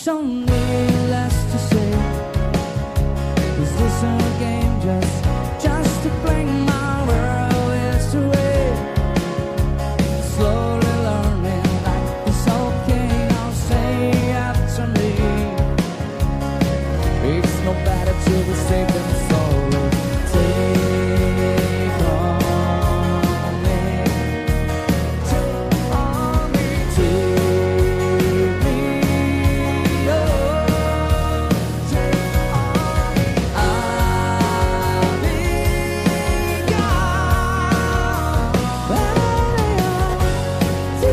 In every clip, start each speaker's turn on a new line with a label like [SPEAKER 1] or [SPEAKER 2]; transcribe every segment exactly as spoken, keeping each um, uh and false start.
[SPEAKER 1] only less to say. Is this a game just, just to bring my world is away? Slowly learning that it's okay, now say after me. It's no better to be safe than sorry. Take on me, take on me, take me, oh, take on me. I'll be gone when I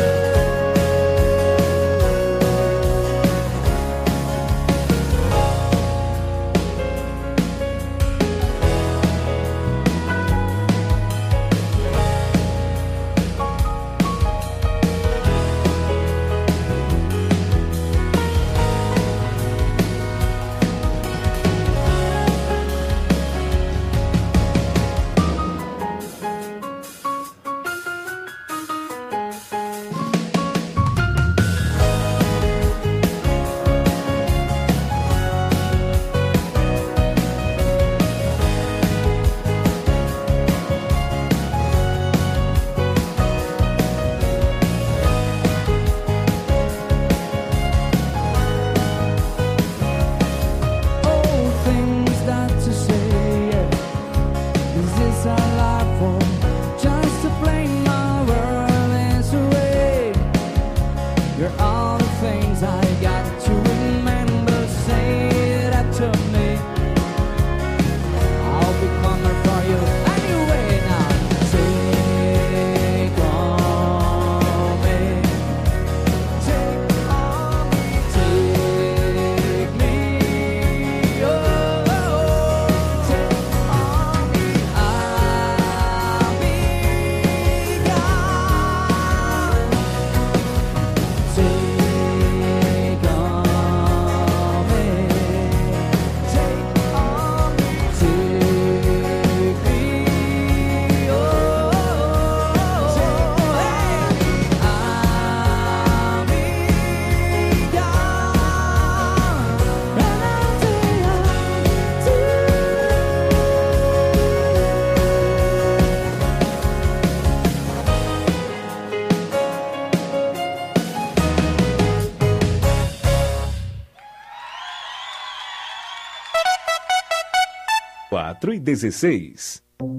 [SPEAKER 2] quatro e dezesseis.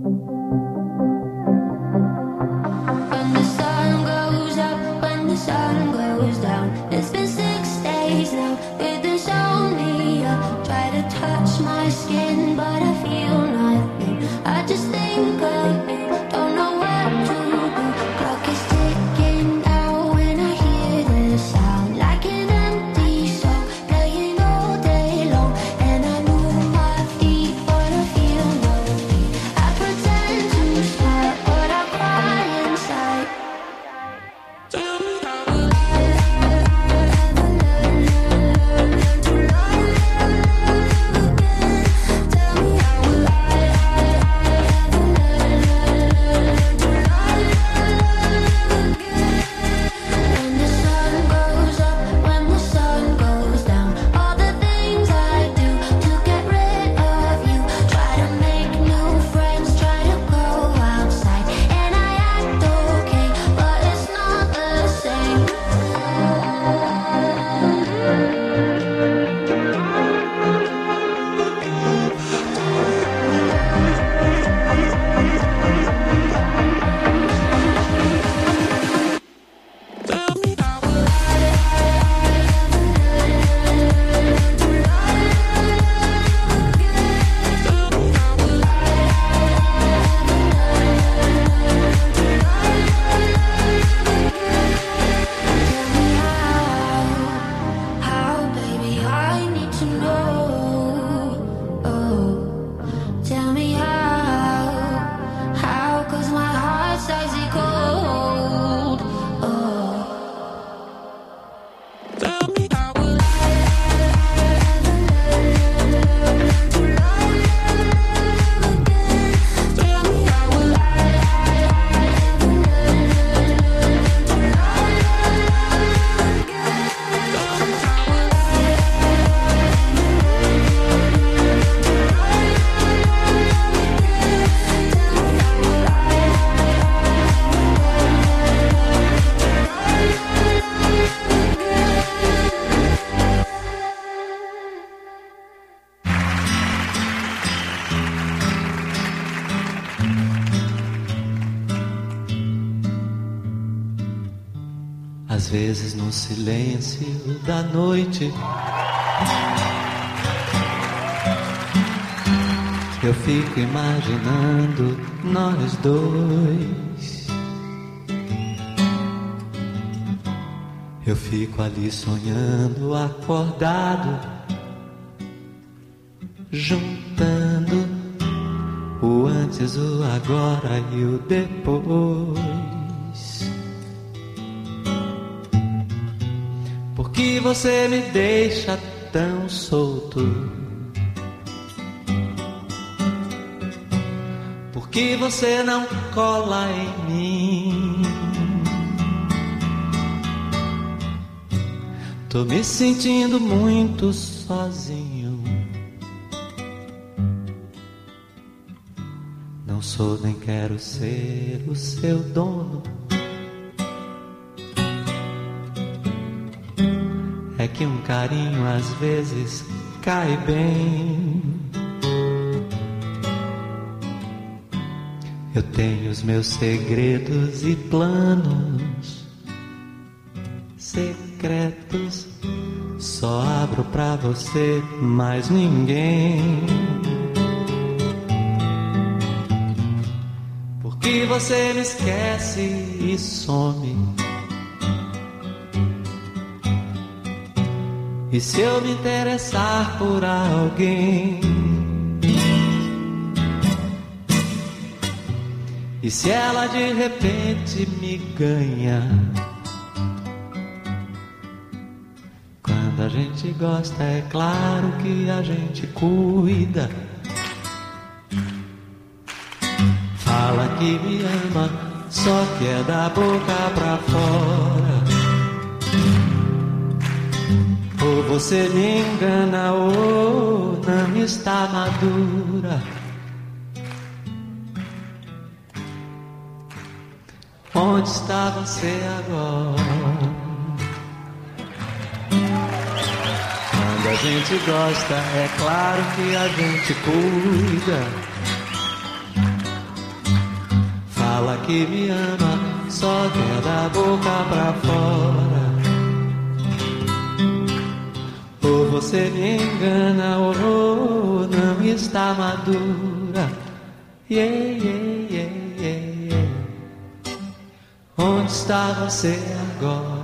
[SPEAKER 3] When the sun goes up, when the sun goes down, it's been six days now, it didn't show me up. Try to touch my skin, but I feel nothing. I just think of you, don't know what to do. Clock is ticking down when I hear the sound, like an empty song, playing all day long. And I move my feet, but I feel no feet. I pretend
[SPEAKER 4] Às vezes no silêncio da noite eu fico imaginando nós dois. Eu fico ali sonhando, acordado, juntando o antes, o agora e o depois. Por que você me deixa tão solto? Por que você não cola em mim? Tô me sentindo muito sozinho. Não sou nem quero ser o seu dono. É que um carinho às vezes cai bem. Eu tenho os meus segredos e planos secretos. Só abro pra você, mais ninguém. Porque você me esquece e some. E se eu me interessar por alguém? E se ela de repente me ganha? Quando a gente gosta, é claro que a gente cuida. Fala que me ama, só que é da boca pra fora. Ou você me engana ou não está madura. Onde está você agora? Quando a gente gosta, é claro que a gente cuida. Fala que me ama, só que é da boca pra fora. Ou você me engana ou não está madura. Yeah, yeah, yeah, yeah, yeah. Onde está você agora?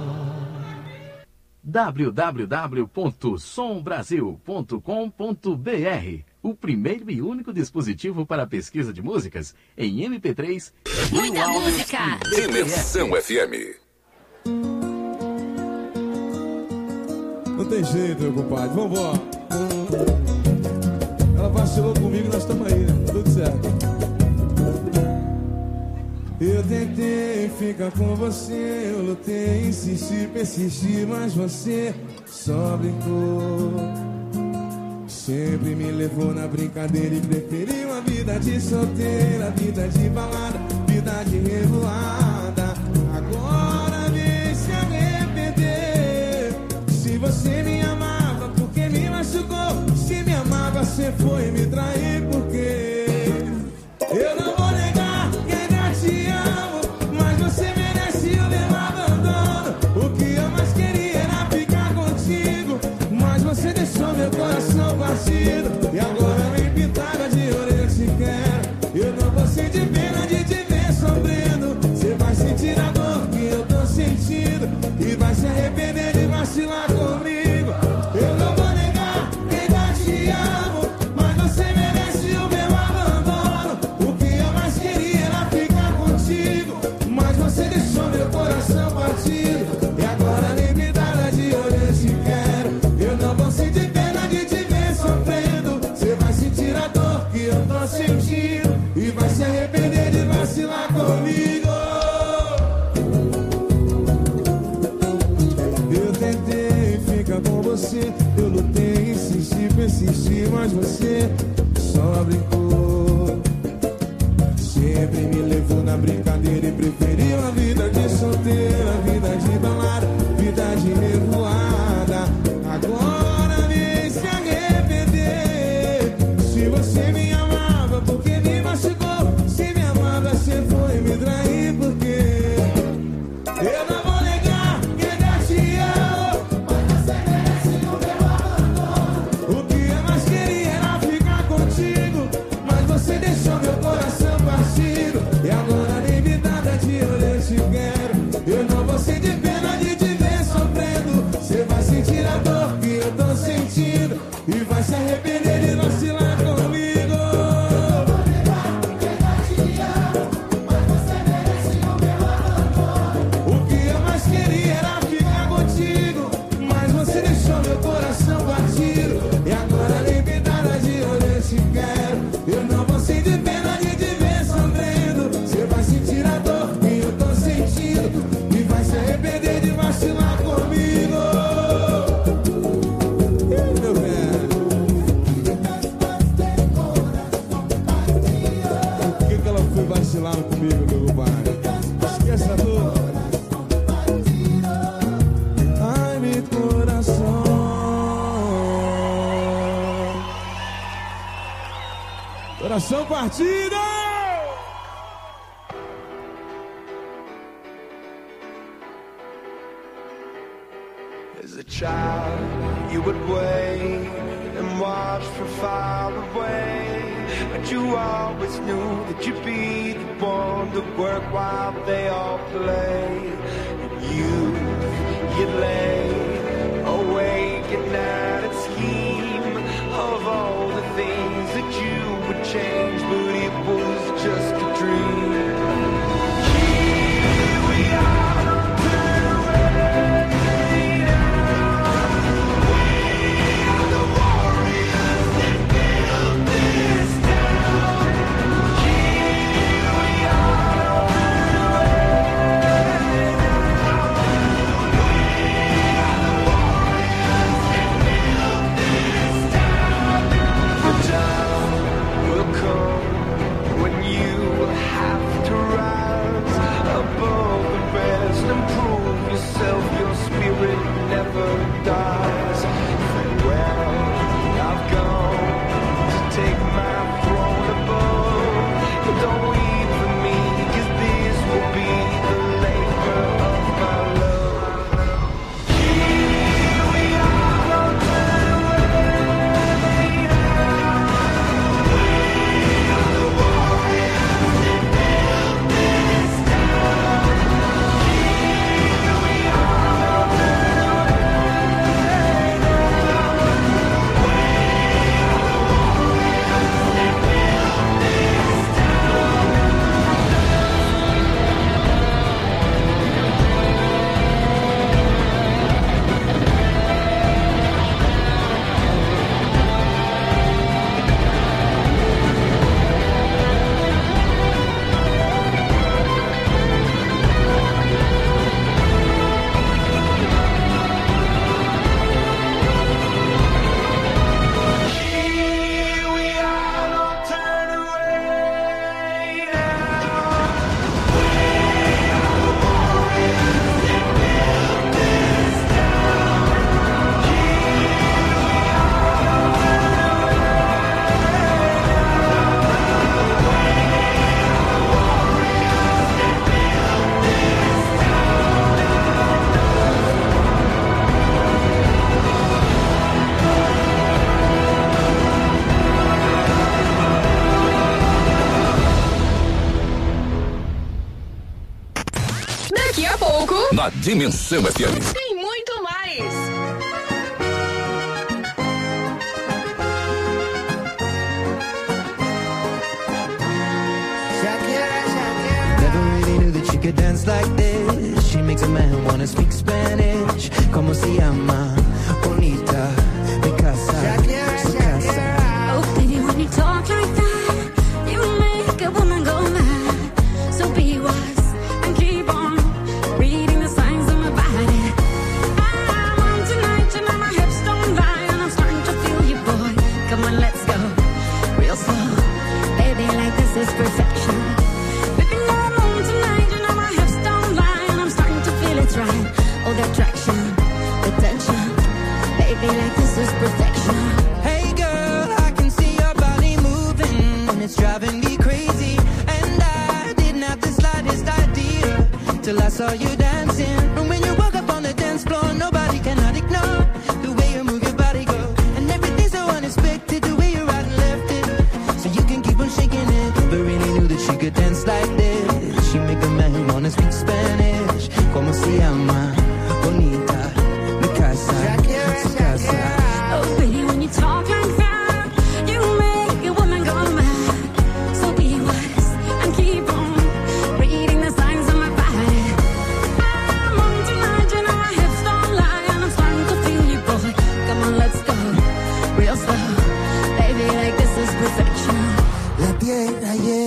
[SPEAKER 2] w w w ponto som brasil ponto com ponto b r, o primeiro e único dispositivo para pesquisa de músicas em M P três.
[SPEAKER 5] Muita música!
[SPEAKER 6] Imersão F M.
[SPEAKER 7] Não tem jeito, meu compadre. Vambora. Ela vacilou comigo e nós estamos aí, né? Tudo certo. Eu tentei ficar com você, eu lutei, insisti, persisti, mas você só brincou. Sempre me levou na brincadeira e preferiu uma vida de solteira, vida de balada, vida de revoada. Agora vem se arrepender. Se você me amava, por que me machucou? Se me amava, você foi me trair, porque eu não vou negar que ainda te amo, mas você merece o meu abandono. O que eu mais queria era ficar contigo, mas você deixou meu coração partido. E agora vem pintada de orelha, eu te quero. Eu não vou sentir pena de te ver sofrendo. Você vai sentir a dor que eu tô sentindo e vai se arrepender de vacilar comigo. Eu não vou negar que ainda te amo, mas você merece o meu abandono. O que eu mais queria era ficar contigo, mas você deixou meu coração partido. E agora nem pintada de orelha eu te quero. Eu não vou sentir pena de te ver sofrendo. Você vai sentir a dor que eu tô sentindo e vai se arrepender de vacilar comigo. Eu tentei ficar com você, eu lutei, insisti, persisti, mas você só brincou. Sempre me levou na brincadeira e preferiu a vida de solteira, vida de balada, vida de revoada. Agora vem se arrepender. Se você me amava, por que me machucou? Se me amava, você foi me trair, porque eu não vou negar que vai se arrepender de vacilar comigo. O que eu mais queria era ficar contigo, mas você deixou meu coração batido. E agora nem pintada de olho eu te quero. Eu não vou sentir pena de te ver sofrendo. Você vai sentir a dor que eu tô sentindo e vai se arrepender de vacilar comigo. Ei, meu velho, por que que ela foi vacilar comigo, meu compadre? Esqueça tudo. Ai, meu coração. Coração partido!
[SPEAKER 5] As a child, you would wait and watch from far away, but you always knew that you'd be the one to work while they all play. And you, you lay awake at night and scheme of all the things that you would change, but it was just a dream. Here we are, don't turn away now. We are the warriors that build this town. Here we are, don't turn away now. We are the warriors that build this town. The time will come when you will have to rise above the rest and prove yourself. Your spirit never dies. Farewell, I've gone to take my throne above. But don't weep for me, 'cause this will be the labor of my love. Here we are, don't turn away now. We are the warriors that build this town. Here we are, don't turn away now. We are the warriors that build this town. Here we are, don't turn away now. We are the warriors that build this town. Here we are, don't turn away now. We are the warriors that build this
[SPEAKER 8] Daqui a pouco
[SPEAKER 6] Na Dimensão F M.
[SPEAKER 8] tem muito mais.
[SPEAKER 1] Never really knew that she could dance like this. She makes a man wanna speak Spanish. Como se llama? Bonita, mi casa, su casa.
[SPEAKER 3] Oh, baby, when you talk like that, you make a woman go mad. So be wise and keep on reading the signs of my body. I'm on tonight, you know my hips don't lie, and I'm starting to feel you, boy. Come on, let's go real slow. Baby, like this is perfection. Baby, I'm on tonight, you know my hips don't lie, and I'm starting to feel it's right. Oh, the attraction, the tension. Baby, like this is perfection.
[SPEAKER 1] Hey girl, I can see your body moving, and it's driving me crazy. And I didn't have the slightest idea till I saw you dancing. And when you walk up on the dance floor, nobody cannot ignore the way you move your body, girl. And everything's so unexpected, the way you right and left it, so you can keep on shaking it. Never really knew that she could dance like this. She make a man wanna speak Spanish. Como se llama? Bonita, mi casa, su casa.
[SPEAKER 3] Oh, baby, when you talk like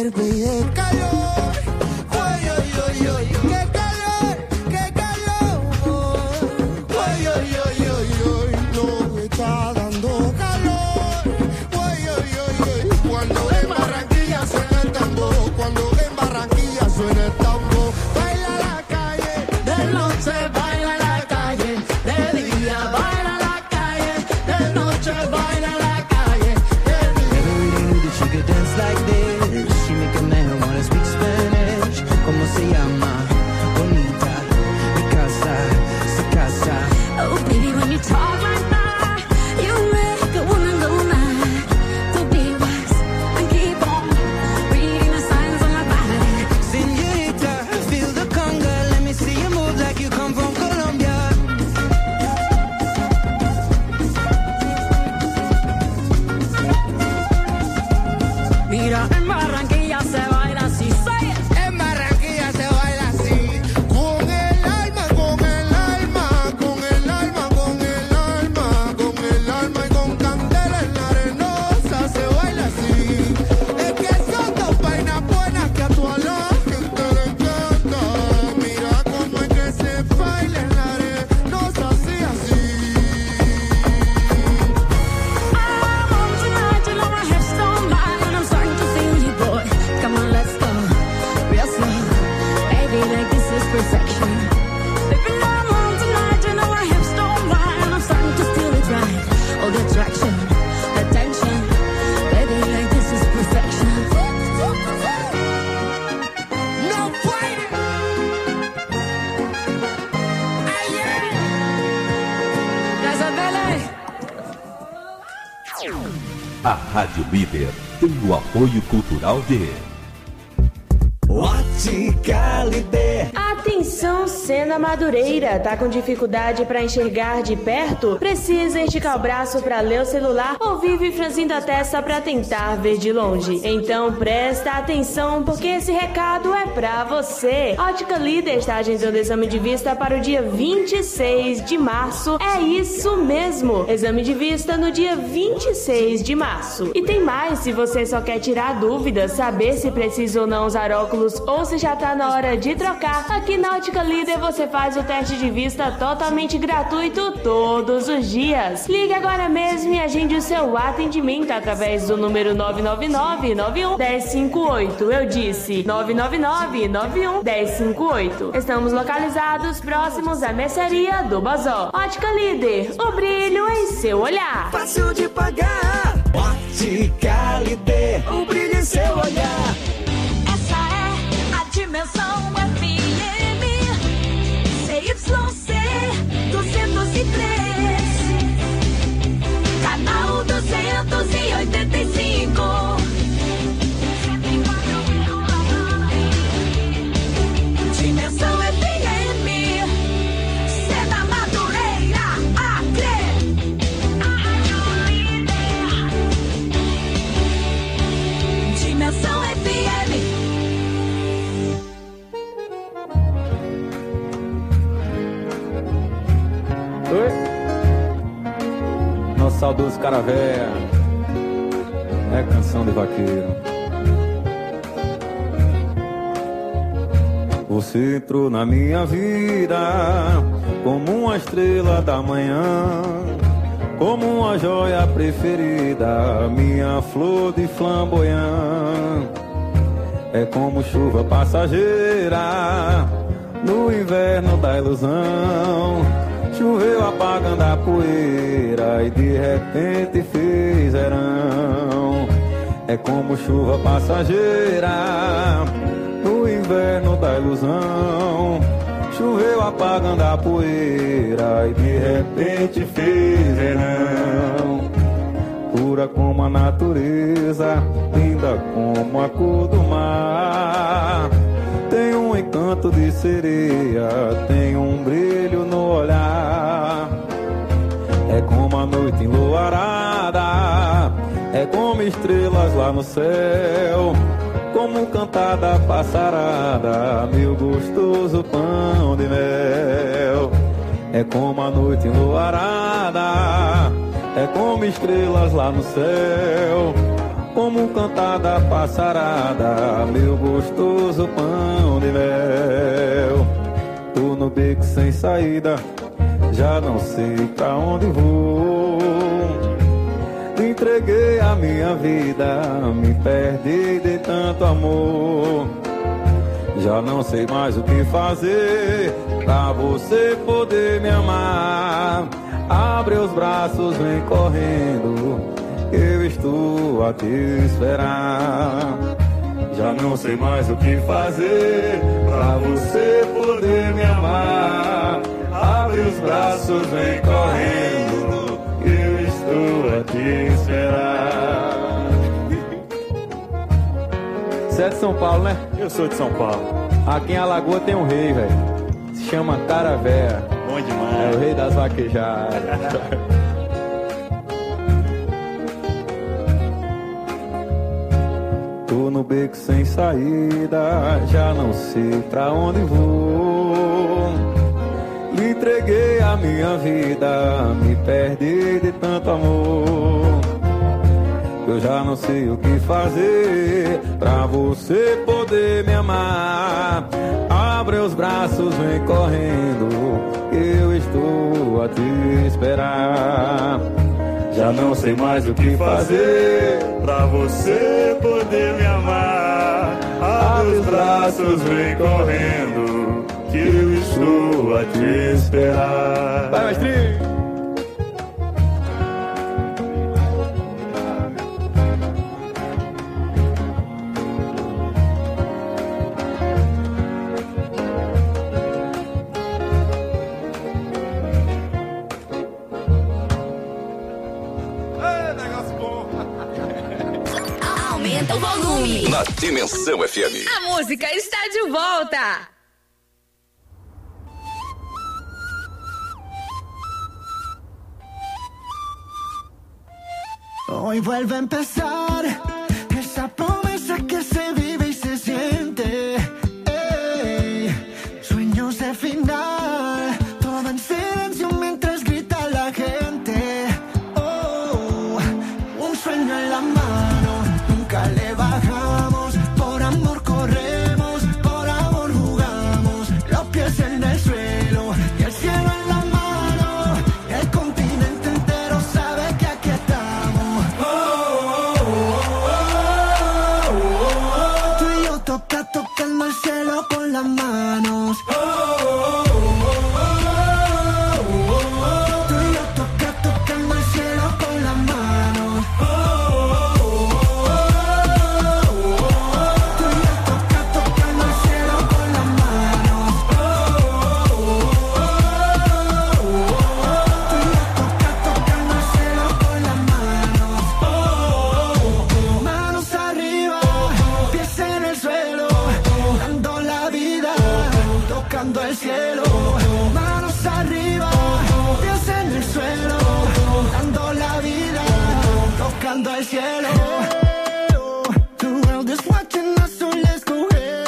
[SPEAKER 9] ayer, baby. Calor, ay, ay, ay, ay, qué calor, qué calor. Ay, ay, ay, ay, ay, no me está dando calor. Ay, ay, ay, ay, cuando en Barranquilla suena el tambor, cuando en Barranquilla suena el tambor. Baila la calle, de noche baila la calle, de día baila la calle, de noche baila la calle, de día.
[SPEAKER 1] Never really knew that she could dance like this. She make a man wanna speak Spanish. Como se llama? Bonita, mi casa, su casa.
[SPEAKER 3] Oh, baby, when you talk like that, you make a woman go mad. So be wise and keep on reading the signs on my body.
[SPEAKER 1] Señorita, feel the conga. Let me see you move like you come from Colombia.
[SPEAKER 3] Mira, en Barranquilla se baila así, say it.
[SPEAKER 9] En Barranquilla se baila así, con el alma, con el alma, con el alma, con el alma, con el alma y con candela en la arenosa se baila así. Es que son dos vainas buenas que a toda la gente le encanta. Mira cómo es que se baila en la arenosa así, así.
[SPEAKER 3] I'm on tonight, you know my hips don't lie, and I'm starting to feel you, boy. Come on, let's go, real slow. Baby, like this is perfection. Baby, I'm on tonight, you know my hips don't lie, and I'm starting to feel it right. All the attraction, the tension. Baby, like this is perfection.
[SPEAKER 9] No fighting. Ayer.
[SPEAKER 3] Casa Bele.
[SPEAKER 6] A Rádio Líder tem o apoio cultural de
[SPEAKER 4] Ótica Líder.
[SPEAKER 10] Atenção, Sena Madureira. Tá com dificuldade para enxergar de perto? Precisa esticar o braço para ler o celular ou vive franzindo a testa para tentar ver de longe? Então presta atenção, porque esse recado é pra você. Ótica Líder está agendando exame de vista para o dia vinte e seis de março. É isso mesmo, exame de vista no dia vinte e seis de março. E tem mais, se você só quer tirar dúvidas, saber se precisa ou não usar óculos ou se já tá na hora de trocar, aqui na Ótica Líder você faz o teste de vista totalmente gratuito todos os dias. Ligue agora mesmo e agende o seu atendimento através do número nove nove nove, nove um, um zero cinco oito. Eu disse nove nove nove, nove um, um zero cinco oito. Estamos localizados próximos à mercearia do Bazó. Ótica Líder, o brilho em seu olhar.
[SPEAKER 9] Fácil de pagar.
[SPEAKER 4] Ótica Líder.
[SPEAKER 9] O brilho em seu olhar.
[SPEAKER 3] Essa é a dimensão F M C Y C duzentos e três, canal duzentos e oitenta e cinco. Dimensão F M, Sena Madureira, Acre. Dimensão F M.
[SPEAKER 11] Oi? Nosso saudoso Caravéia. É canção de vaqueiro. Você entrou na minha vida como uma estrela da manhã, como uma joia preferida, minha flor de flamboyant. É como chuva passageira no inverno da ilusão. Choveu apagando a poeira e de repente fez verão. É como chuva passageira no inverno da ilusão. Choveu apagando a poeira e de repente fez verão. Pura como a natureza, linda como a cor do mar. Tem um encanto de sereia, tem um brilho no olhar. É como a noite enluarada, é como estrelas lá no céu, como cantar da passarada, meu gostoso pão de mel. É como a noite enluarada, é como estrelas lá no céu, como cantar da passarada, meu gostoso pão de mel. Tô no beco sem saída, já não sei pra onde vou. Entreguei a minha vida, me perdi de tanto amor. Já não sei mais o que fazer pra você poder me amar. Abre os braços, vem correndo, eu estou a te esperar. Já não sei mais o que fazer pra você poder me amar. Abre os braços, vem correndo, eu estou a te esperar. Você é de São Paulo, né?
[SPEAKER 12] Eu sou de São Paulo.
[SPEAKER 11] Aqui em Alagoas tem um rei, velho. Se chama Caravéia.
[SPEAKER 12] Bom demais.
[SPEAKER 11] É o rei das vaquejadas. Tô no beco sem saída, já não sei pra onde vou. Lhe entreguei a minha vida, me perdi de tanto amor. Eu já não sei o que fazer pra você poder me amar. Abre os braços, vem correndo, eu estou a te esperar. Já não sei mais o que fazer
[SPEAKER 12] pra você poder me amar. Abre os braços, vem correndo, que eu estou a te esperar.
[SPEAKER 11] Vai, mestrinho!
[SPEAKER 8] Aumenta o volume.
[SPEAKER 6] Na Dimensão F M.
[SPEAKER 8] A música está de volta.
[SPEAKER 9] Hoy vuelve a empezar esa promesa que se vive y se siente. Ey, sueños de final, todo en silencio mientras grita la gente. Oh, un sueño en la mano, nunca le bajamos. Por amor corremos, por amor jugamos. Los pies en el suelo y el cielo en la mano. El continente entero sabe que aquí estamos. Tú y yo toca, tocando el cielo con las manos. Tú y yo toca, tocando el cielo con las manos. Tú y yo toca, tocando el cielo con las manos. Tú y yo toca, tocando el cielo con las manos. Manos arriba, pies en el suelo, dando la vida, tocando el cielo. Manos arriba, pies en el suelo, dando la vida, tocando el cielo. The world is watching us, so let's go.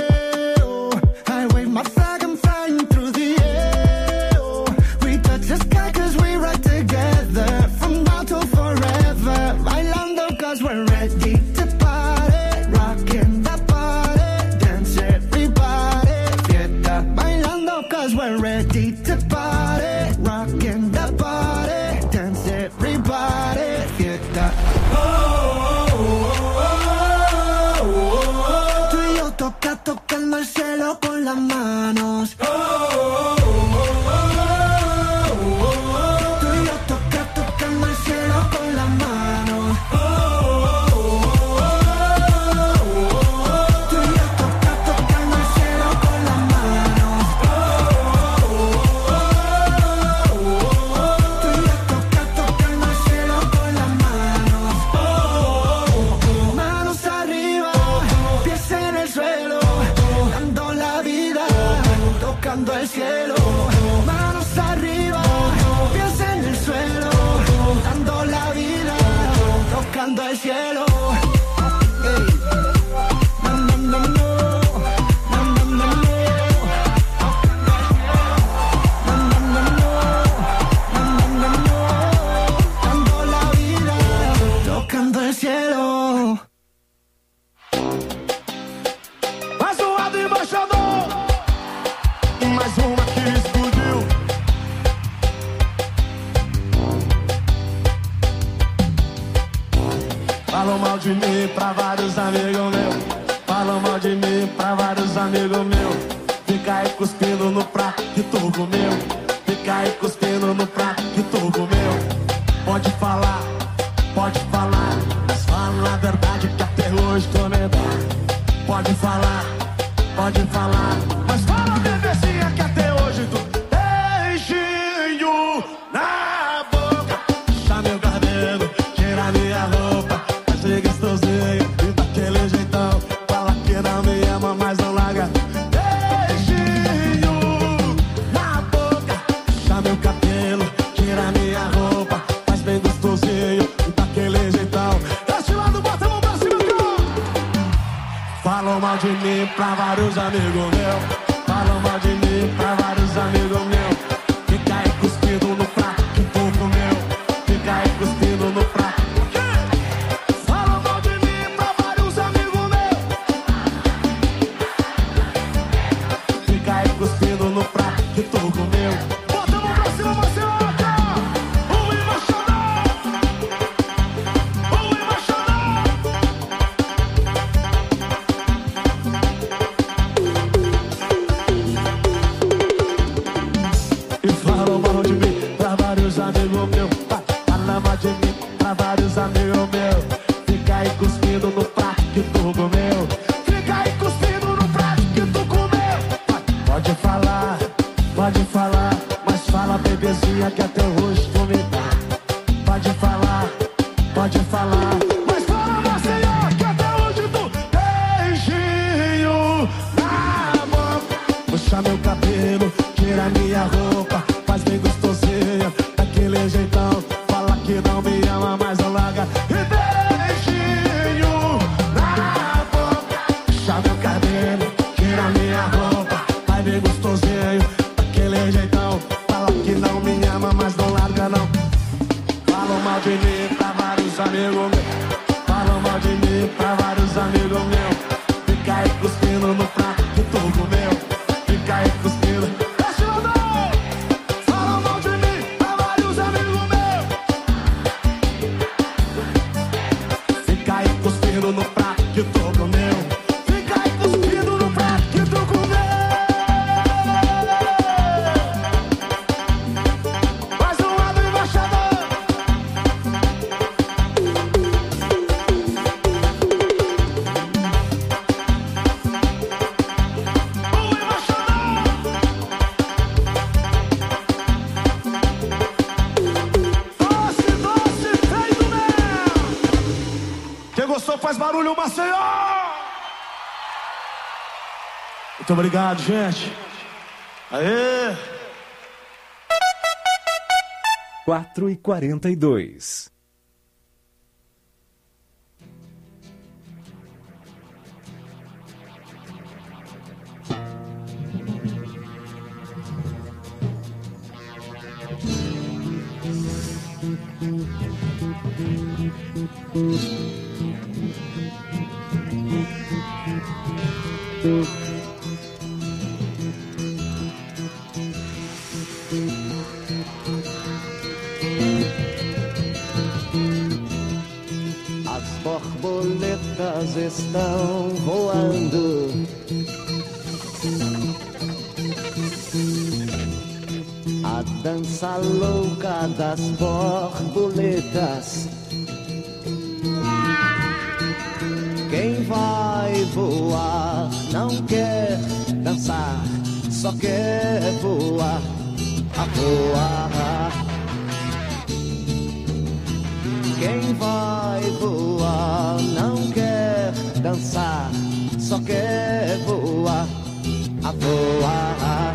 [SPEAKER 9] I wave my flag, I'm flying through the air. We touch the sky cause we ride together, from now till forever. Bailando cause we're ready to party, rocking the party, dance everybody, fiesta. Bailando cause we're ready to party, rocking the party, dance everybody, fiesta. Tú y yo toca, tocando el cielo con las manos. Tú y yo toca, tocando el cielo con las manos. Tú y yo toca, tocando el cielo con las manos. Tú y yo toca, tocando el cielo con las manos. Manos arriba, pies en el suelo, dando la vida, tocando el cielo. Manos arriba, pies en el suelo, dando la vida, tocando el cielo. Ey. No, no, no, no. No, no, no, no. No, no, no, no. No, no, no, no. Dando la vida, tocando el cielo.
[SPEAKER 13] Falam mal de mim pra vários amigos meus. Falam mal de mim pra vários amigos meus. Fica aí cuspindo no prato que tu comeu. Fica aí cuspindo no prato que tu comeu. Pode falar, pode falar, mas fala a verdade que até hoje tô medado. Pode falar, pode falar, mas fala, bebezinha, que até hoje tu beijinho na boca. Puxa meu cabelo, tira minha roupa, mas chega gostosinho e daquele jeitão. Fala que não me ama, mas não larga. Beijinho na boca, puxa meu cabelo, tira minha roupa, mas bem gostosinho e daquele jeitão. Desse lado, bota a mão pra cima, falam mal de mim pra vários amigos meus. Falam mal de mim pra vários amigos meus. Fica aí cuspindo no prato que tu comeu. Fica aí cuspindo no prato. Falam mal de mim pra vários amigos meus. Fica aí cuspindo no prato que tu comeu. Bota a mão pra cima, Marceloca. Um embaixador. Um embaixador. Falam mal de mim pra vários amigos meus. Falam mal de mim pra vários amigos meus. Fica aí cuspindo no prato que tu comeu. Fica aí cuspindo no prato que tu comeu. Pode falar, pode falar, mas fala, bebezinha, que até hoje tu me dá. Pode falar, pode falar, mas fala, Maceió, que até hoje tu beijinho na boca. Puxa meu cabelo, tira minha roupa, faz bem gostosinha, daquele jeitão. Fala que não me ama, mas não larga. E beijinho na boca. Puxa meu cabelo, tira minha roupa, faz bem gostosinho, daquele jeitão. Fala que não me ama, mas não larga não. Falam mal de mim pra vários amigos meus. Falam mal de mim pra vários amigos meus. Fica aí cuspindo no prato que tu comeu. Fica aí cuspindo. Falam mal de mim pra vários amigos meus. Fica aí cuspindo no prato que tu comeu. Fica aí cuspindo no prato que tu comeu. Mais um lado, embaixador. Doce, doce, feio do mel. Quem gostou faz barulho, Maceió. Muito obrigado, gente. Aê!
[SPEAKER 14] quatro e quarenta e dois.
[SPEAKER 15] As borboletas estão voando. A dança louca das borboletas. Quem vai voar não quer dançar, só quer voar, a voar. Quem vai voar não quer dançar, só quer voar, a voar.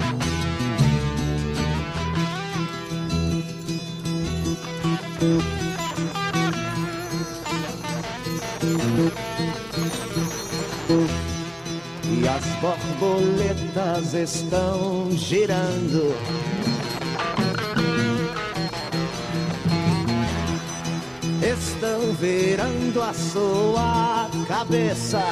[SPEAKER 15] E as borboletas estão girando. Estão virando a sua cabeça.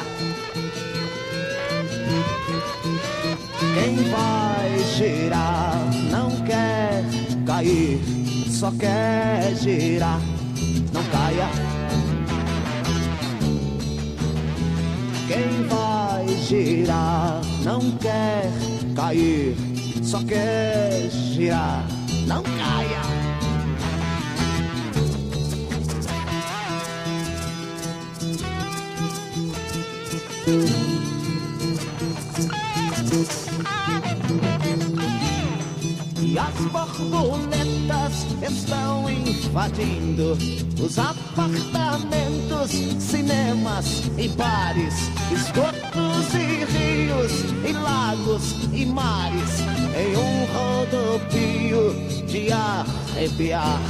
[SPEAKER 15] Quem vai girar não quer cair, só quer girar. Não caia, não quer cair, só quer girar. Não caia. E as borboletas estão invadindo os apartamentos, cinemas e bares, esgotos e rios, e lagos e mares, em um rodopio de arrepiar.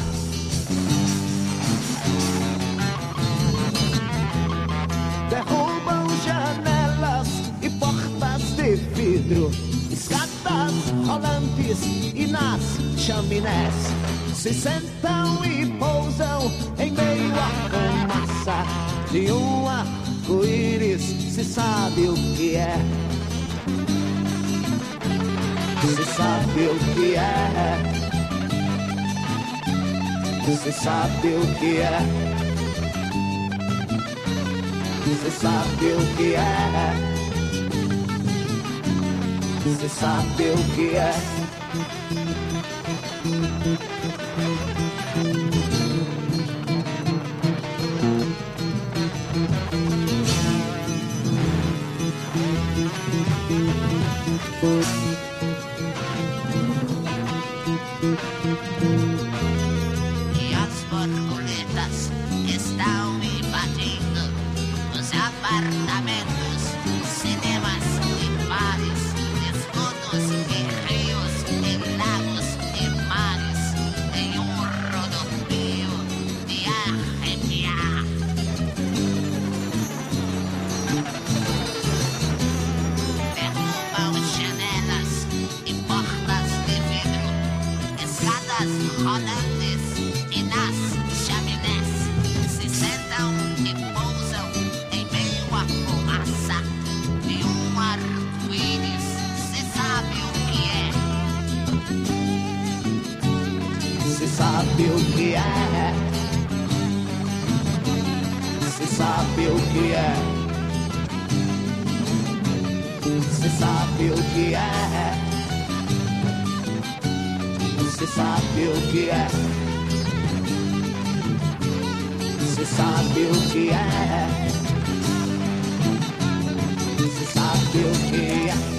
[SPEAKER 15] Derrubam janelas e portas de vidro, escadas rolantes e nas chaminés se sentam e pousam em meio à fumaça de um arco-íris. Se sabe o que é, se sabe o que é, se sabe o que é, se sabe o que é, se sabe o que é.
[SPEAKER 16] E as borboletas estão invadindo os apartamentos, cinemas e bares, esgotos e rios, e lagos e mares, em um rodopio de arrepiar. Derrubam janelas e portas de vidro, escadas rolantes e nas chaminés se sentam e pousam em meio à fumaça de um arco-íris. Se sabe o que é,
[SPEAKER 15] Se sabe o que é, se sabe o que é, se sabe o que é, se sabe o que é, se sabe o que é, se sabe o que é.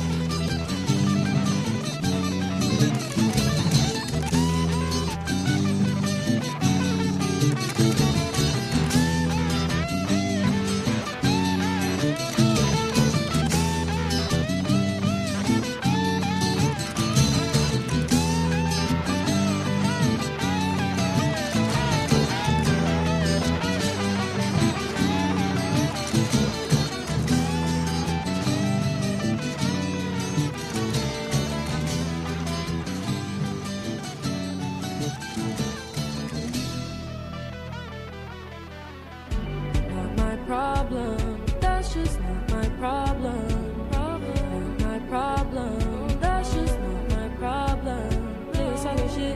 [SPEAKER 10] Not my problem, that's just not my problem. Not my problem, that's just not my problem. Niggas talking shit,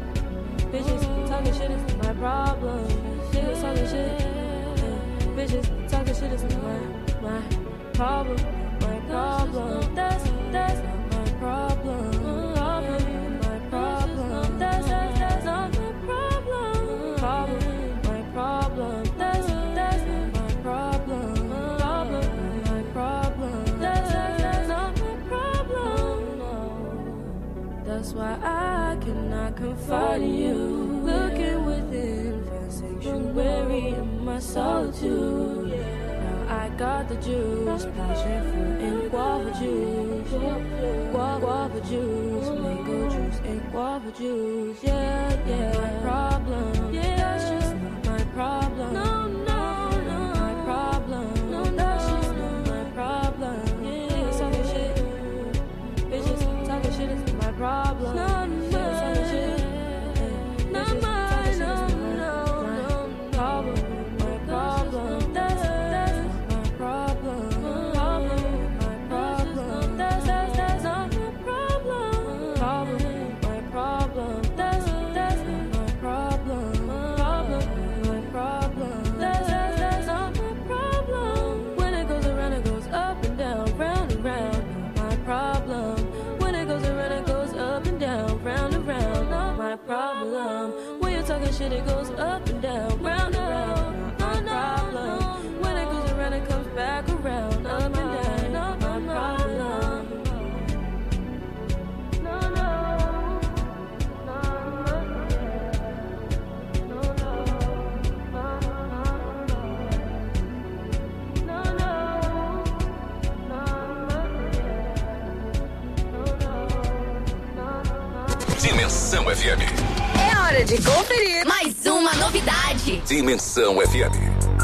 [SPEAKER 10] bitches talking shit is not my problem. Niggas talking shit, yeah. Bitches talking shit is not my, my problem. My problem, that's, that's not my problem. Problem, my problem, that's, that's, that's not my problem. Problem, my problem, that's, that's not my problem. Problem, my problem, that's, that's, that's not my problem. No. That's why I cannot confide in you. Looking within, find sanctuary in my solitude. Now I got the juice, passion fruit and guava juice. Guava, guava juice, mango juice and guava juice. Yeah, yeah. My problem, yeah, that's just not my problem. No, no, no, my problem. No, that's just not my problem. Yeah, niggas talking shit, bitches talking shit is not my problem. No, no, niggas talking shit, yeah. Not mine, no, no, no, problem. My problem, that's, that's not my problem. Problem, my problem, that's, that's, that's not my problem. Problem, my problem, that's, that's not my problem. shit, it goes up and down, round and round. My problem. When it goes around, it comes back around, up and down. My problem. No, no.
[SPEAKER 17] Dimensão F M.
[SPEAKER 8] É hora de conferir mais uma novidade.
[SPEAKER 17] Dimensão F M.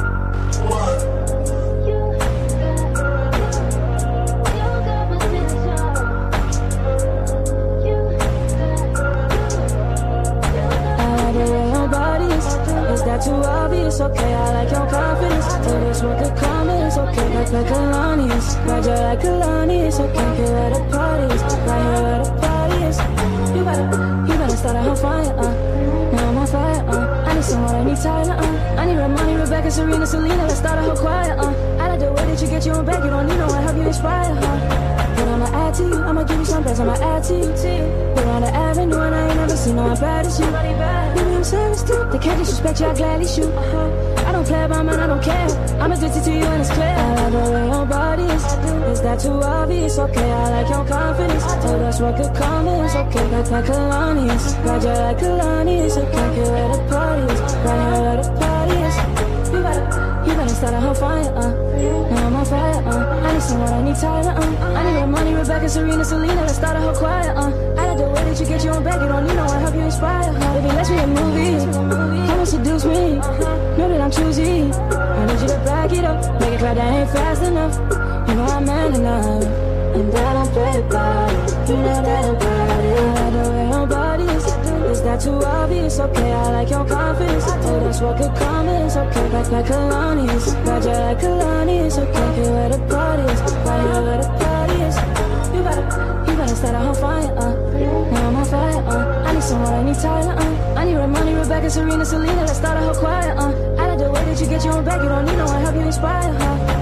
[SPEAKER 10] Is that too obvious? Okay, I like your confidence. Tell this one could come in, it's okay, like like Kalani's. Ride you like Kalani's, okay, here at the parties. Right here at the parties. You better, you better start a whole fire, uh. Now I'm on fire, uh. I need someone, I need Tyler, uh. I need Ramoni, Rebecca, Serena, Selena, let's start a whole choir, uh. I like the way that you get your own back, you don't need no one, help you inspire, huh? But I'ma add to you, I'ma give you some best, I'ma add to you, to you. We're on the avenue and I ain't never seen no one bad as you. Baby, I'm serious too, they can't disrespect you, I gladly shoot, uh-huh. I don't play about mine, I don't care, I'm addicted to you and it's clear. I like the way your body is, is that too obvious? Okay, I like your confidence, tell us what could come in, it's okay, like like Kalani's. Ride you like Kalani's, okay, here at the parties. Right here at the parties. You better, you better start a whole fire, uh. Now I'm on fire, uh. I need someone, I need Tyler, uh. I need Ramoni, Rebecca, Serena, Selena, let's start a whole choir, uh. I like the way that you get your own back, you don't need no one, help you inspire, huh? Baby, let's be a movie. Come and seduce me, know that I'm choosy. I need you to back it up, make it clear that I ain't fast enough. You know I'm man enough, and that I'm play about it. You know that I'm proud of it. I like the way your body is, is that too obvious? Okay, I like your confidence, tell us what could come in, it's okay, like like Kalani's. Ride you like Kalani's, okay, here at the parties. Right here at the parties. You better, you better start a whole fire, uh. Now I'm on fire, uh. I need someone, I need Tyler, uh. I need Ramoni, Rebecca, Serena, Selena, let's start a whole choir, uh. I like the way that you get your own back, you don't need no one, help you inspire, huh?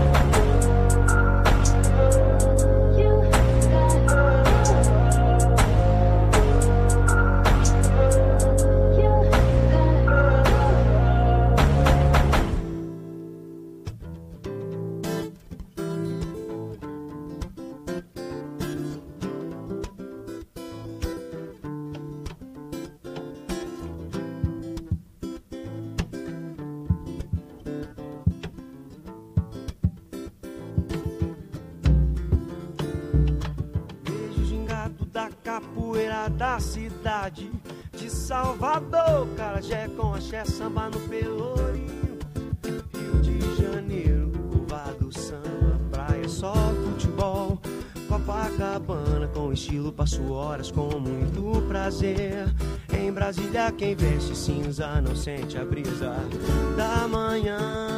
[SPEAKER 4] Da cidade de Salvador, Carajé com axé, samba no Pelourinho. Rio de Janeiro, curva do samba, praia, só futebol. Copacabana com estilo, passo horas com muito prazer. Em Brasília quem veste cinza não sente a brisa da manhã.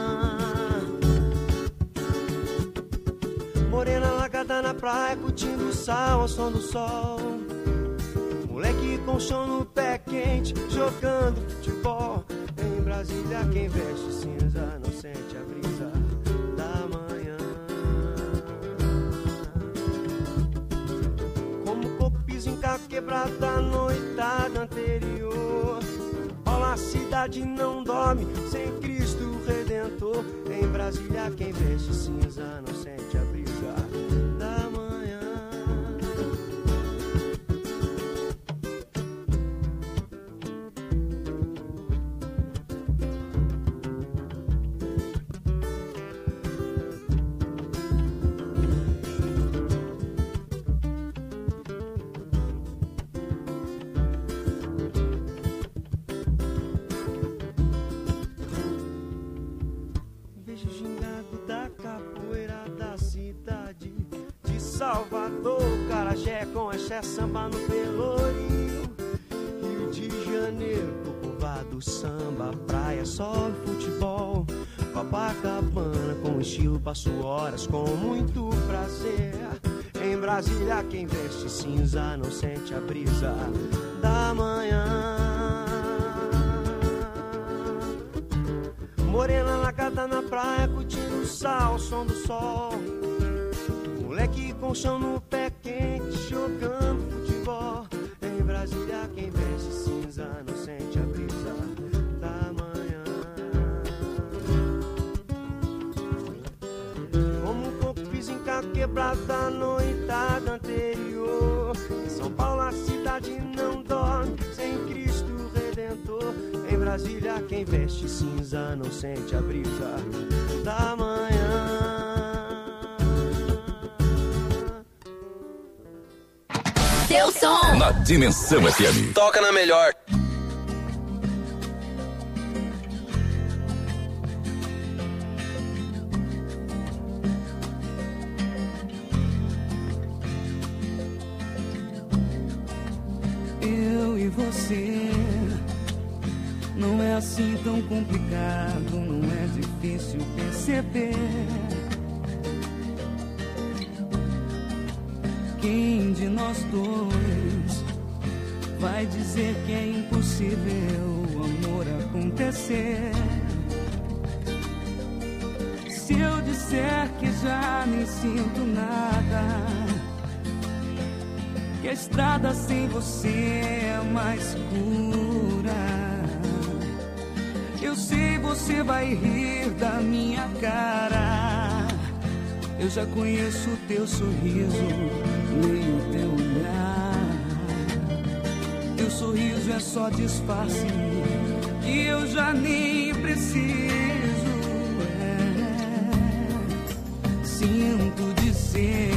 [SPEAKER 4] Morena lagada na praia, curtindo o sal ao som do sol. Moleque com chão no pé quente, jogando futebol. Em Brasília quem veste cinza não sente a brisa da manhã. Como copis em carro quebrado da noitada anterior. Rola a cidade não dorme, sem Cristo Redentor. Em Brasília quem veste cinza não sente a brisa da manhã. Salvador, Carajé com axé, samba no Pelourinho. Rio de Janeiro, curva do samba, praia, sol e futebol. Copacabana com estilo, passo horas com muito prazer. Em Brasília quem veste cinza não sente a brisa da manhã. Morena lagada na praia, curtindo o sal, o som do sol. Moleque com chão no pé quente, jogando futebol. Em Brasília quem veste cinza não sente a brisa lembrar da noitada anterior. Em São Paulo a cidade não dorme sem Cristo Redentor. Em Brasília quem veste cinza não sente a brisa da manhã.
[SPEAKER 8] Seu som
[SPEAKER 17] Na Dimensão F M.
[SPEAKER 18] Toca na melhor.
[SPEAKER 19] Eu e você, não é assim tão complicado, não é difícil perceber. Quem de nós dois vai dizer que é impossível o amor acontecer? Se eu disser que já nem sinto nada, que a estrada sem você é mais escura, eu sei você vai rir da minha cara. Eu já conheço o teu sorriso, leio o teu olhar. Teu sorriso é só disfarce que eu já nem preciso. É. Sinto dizer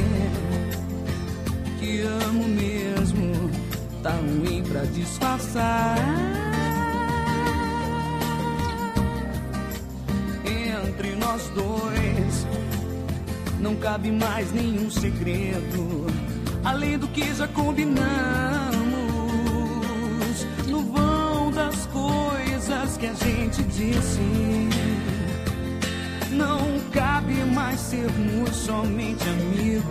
[SPEAKER 19] que amo mesmo, tá ruim pra disfarçar. Entre nós dois não cabe mais nenhum segredo, além do que já combinamos. No vão das coisas que a gente disse, não cabe mais sermos somente amigos.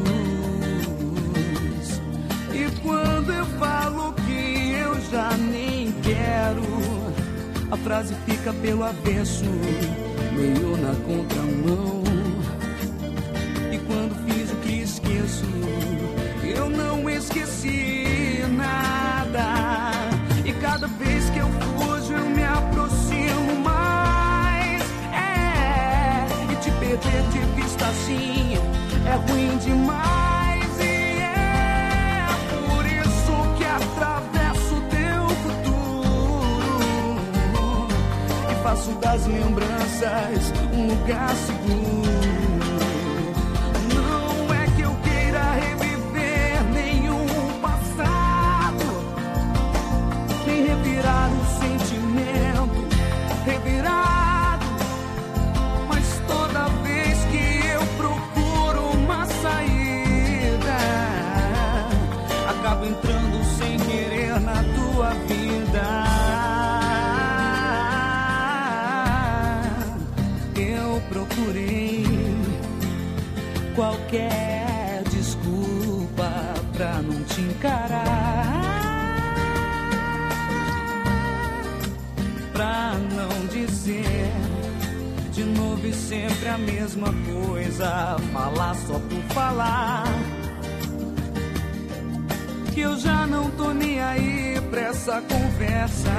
[SPEAKER 19] E quando eu falo que eu já nem quero, a frase fica pelo avesso, meio na contramão. E quando fiz o que esqueço, eu não esqueci nada. E cada vez que eu fujo eu me aproximo mais. É, e te perder de vista assim é ruim demais. E é por isso que atravesso o teu futuro e faço das lembranças um lugar seguro. Revirar o sentimento, revirado. Mas toda vez que eu procuro uma saída, acabo entrando sem querer na tua vida. Eu procurei qualquer desculpa pra não te encarar, pra não dizer de novo e sempre a mesma coisa, falar só por falar. Que eu já não tô nem aí pra essa conversa,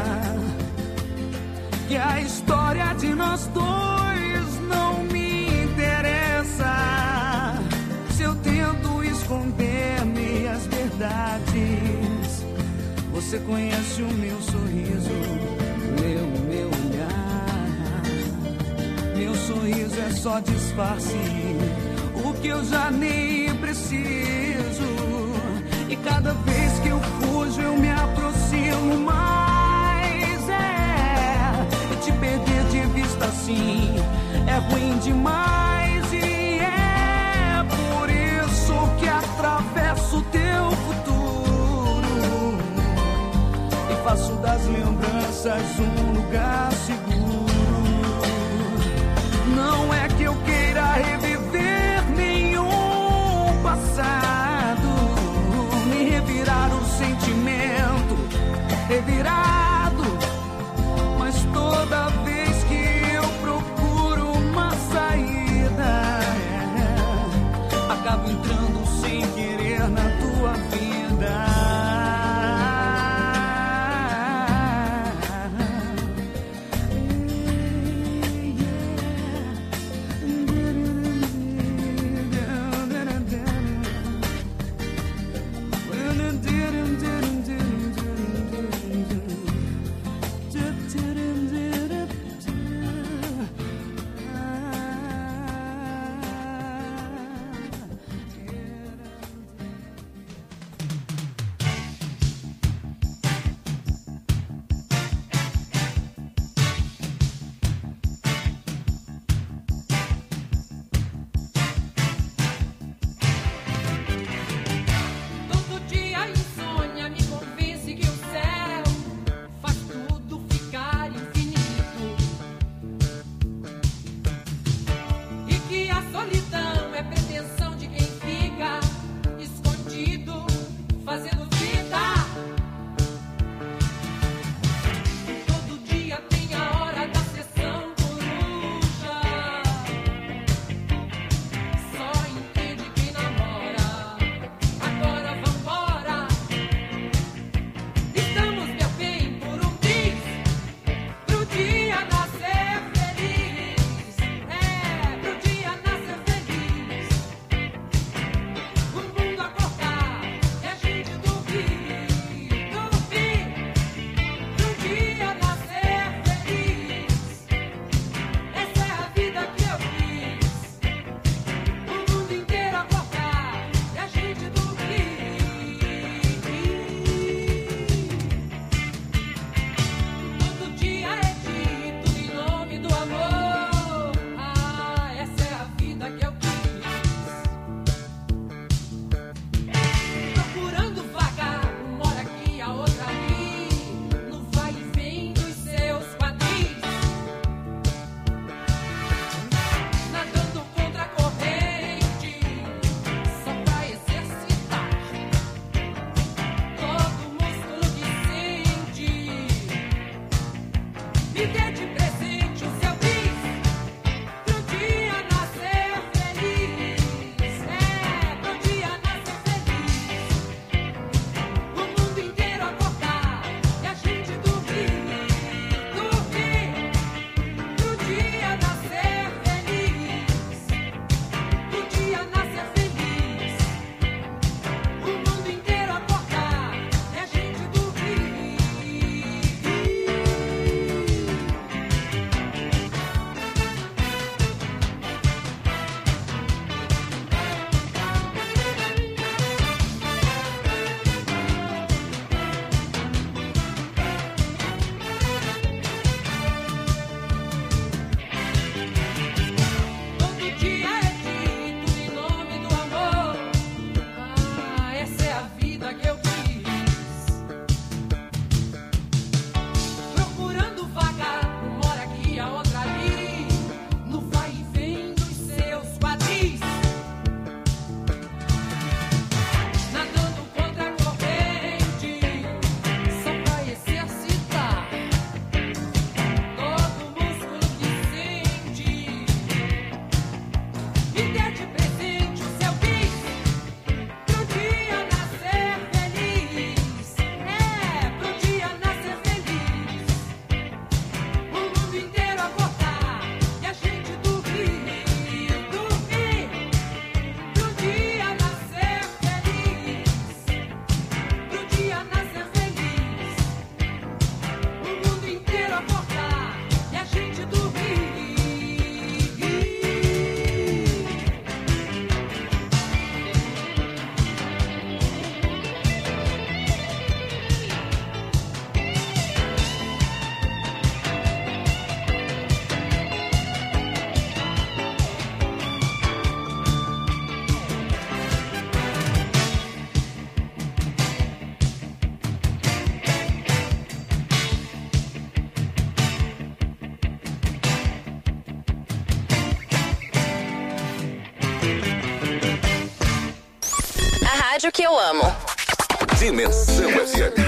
[SPEAKER 19] que a história de nós dois não me interessa. Se eu tento esconder meias verdades, você conhece o meu sorriso, meu, meu olhar. Meu sorriso é só disfarce, o que eu já nem preciso. E cada vez que eu fujo eu me aproximo mais. É, e te perder de vista assim é ruim demais. E é por isso que atravesso o teu futuro e faço das lembranças um lugar seguro. Não é que eu queira reviver nenhum passado, nem revirar o sentimento revirado. Mas toda vez que eu procuro uma saída, é, acabo entrando sem querer na tua vida.
[SPEAKER 8] rádio que eu amo.
[SPEAKER 17] Dimensão F M.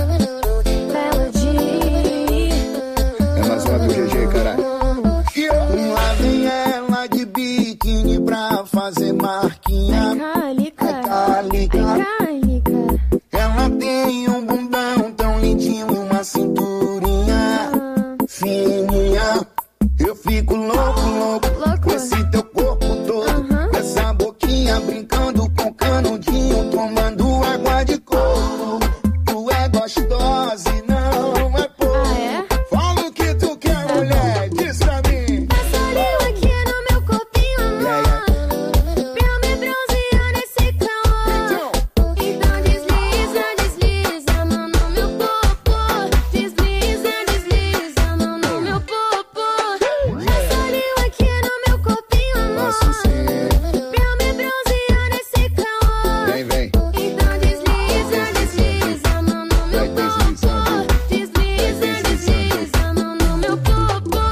[SPEAKER 9] É mais uma do G G, caralho. Lá vem ela de biquíni pra fazer marquinha.
[SPEAKER 3] Calica,
[SPEAKER 9] Calica.
[SPEAKER 3] calica.
[SPEAKER 9] Ela tem um bundão tão lindinho e uma cinturinha fininha. Eu fico louco, louco, com esse teu corpo todo, com essa boquinha brincando com canudinho, tomando água de coco. Tu é gostosa e não é pouco. Fala o que tu quer, mulher, diz pra mim.
[SPEAKER 3] Passa ali aqui no meu copinho, amor, pra eu me bronzear nesse calor. Então desliza, desliza a mão no meu popô. Desliza, desliza a mão no meu popô. Passa ali aqui no meu copinho, amor, pra eu me bronzear nesse calor.
[SPEAKER 9] Vem, vem.
[SPEAKER 3] Então desliza, desliza a mão no meu popô. Desliza, desliza a mão no meu popô.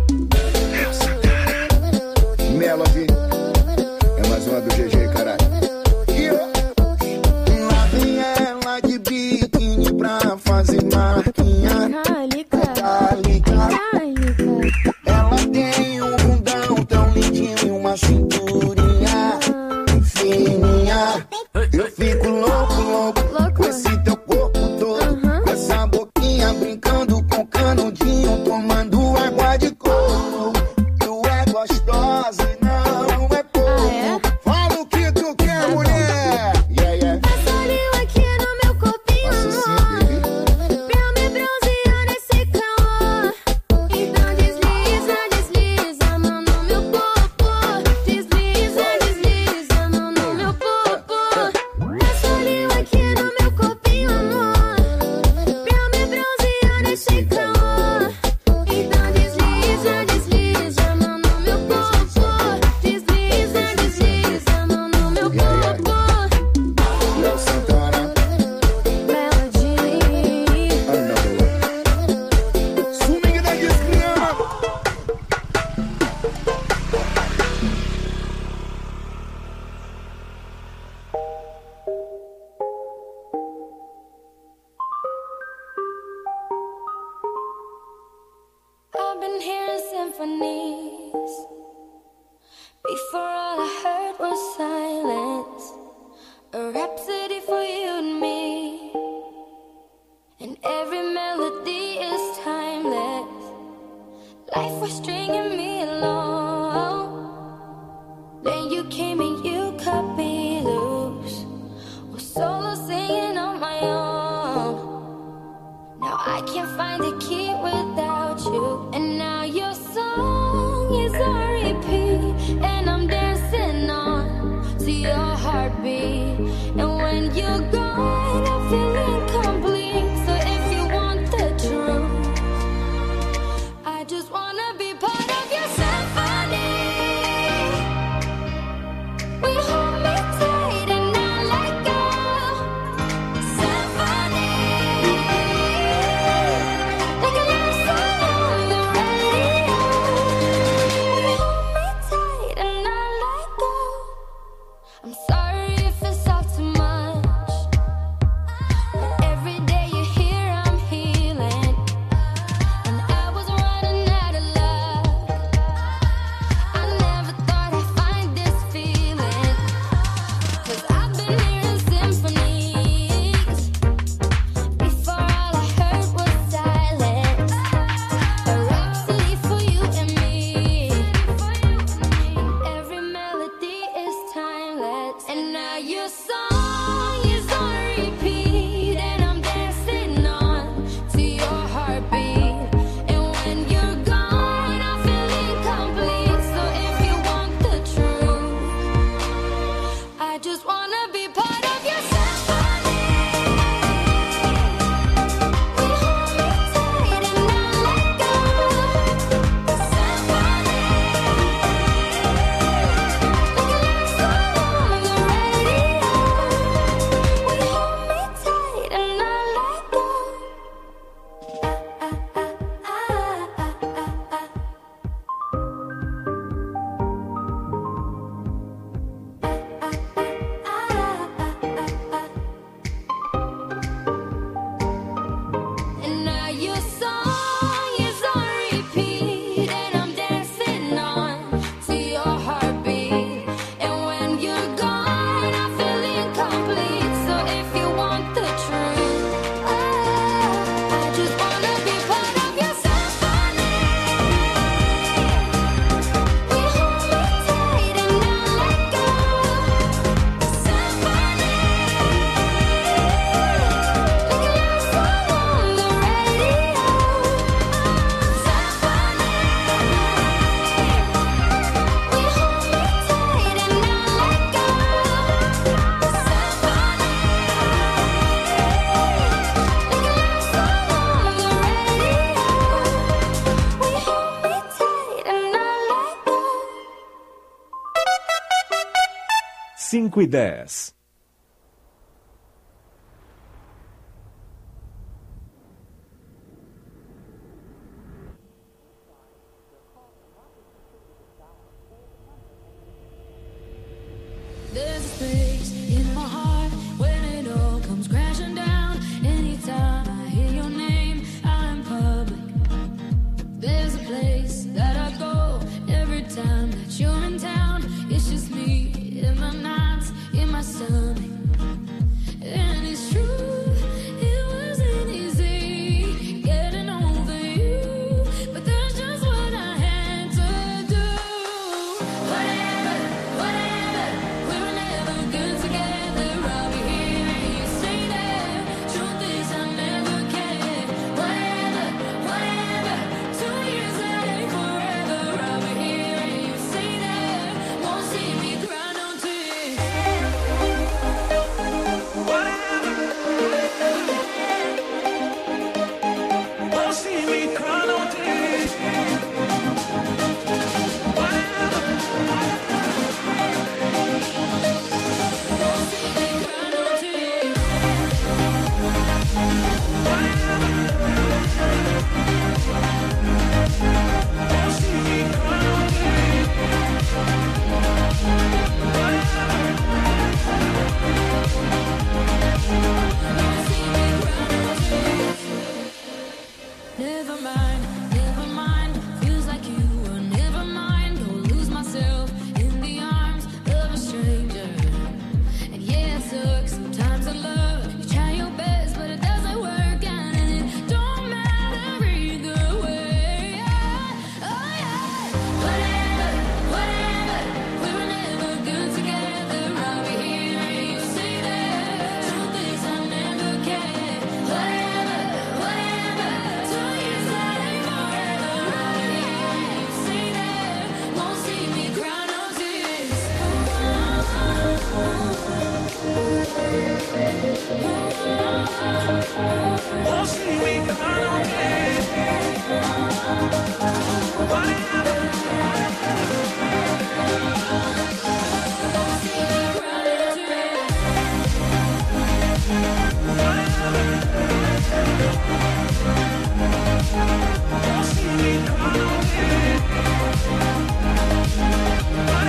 [SPEAKER 9] Melody. É mais uma do G G, caralho. Lá vem ela de biquíni pra fazer marquinha.
[SPEAKER 3] Calica,
[SPEAKER 9] Calica.
[SPEAKER 3] calica.
[SPEAKER 9] Ela tem um bundão tão lindinho e uma cinturinha fininha. Eu fico louco, louco, com esse teu corpo todo, com essa boquinha brincando com canudinho, tomando água de coco. Tu é gostosa e não é pouco. Fala o que tu quer, mulher. Yeah, yeah.
[SPEAKER 3] Passa ali aqui no meu copinho, amor, pra eu me bronzear nesse calor. Então desliza, desliza a mão no meu popô. Desliza, desliza a mão no meu popô. Passa ali aqui no meu copinho, amor, pra eu me bronzear nesse calor. Então desliza, desliza a mão no meu popô. Desliza, desliza a mão no meu popô.
[SPEAKER 9] Léo Santana.
[SPEAKER 3] Melody.
[SPEAKER 9] Swing da desgrama.
[SPEAKER 3] I've been hearing symphonies. Before all I heard was silence. A rhapsody for you and me. And every melody is timeless. Life was stringing me along. Then you came and you cut me loose. Was solo singing on my own. Now I can't find the key without you. And now your song is on repeat. And I'm dancing on to your heartbeat. And when you're gone, I feel incomplete. So if you want the truth, I just wanna be part of your symphony. We hold me tight and not let go. Symphony. Like a love song on the radio. We hold me tight and not let go. I'm sorry if it's all too much.
[SPEAKER 14] cinco e dez.